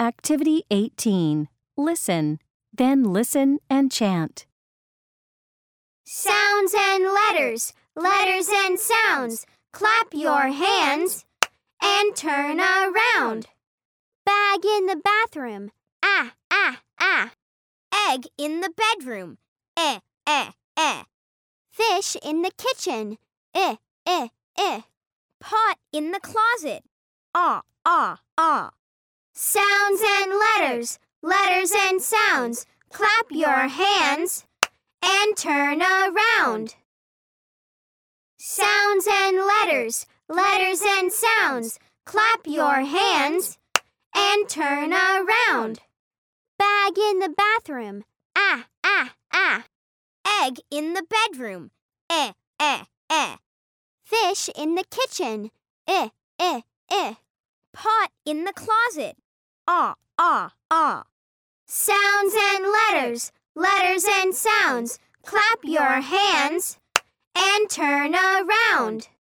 Activity 18. Listen. Then listen and chant. Sounds and letters, letters and sounds. Clap your hands and turn around. Bag in the bathroom. Ah, ah, ah. Egg in the bedroom. Eh, eh, eh. Fish in the kitchen. Eh, eh, eh. Pot in the closet. Ah, ah, ah. Sounds and letters, letters and sounds. Clap your hands and turn around. Sounds and letters, letters and sounds. Clap your hands and turn around. Bag in the bathroom. Ah, ah, ah. Egg in the bedroom. Eh, eh, eh. Fish in the kitchen. Eh, eh, eh. Pot in the closet. Ah, ah, ah. Sounds and letters, letters and sounds. Clap your hands and turn around.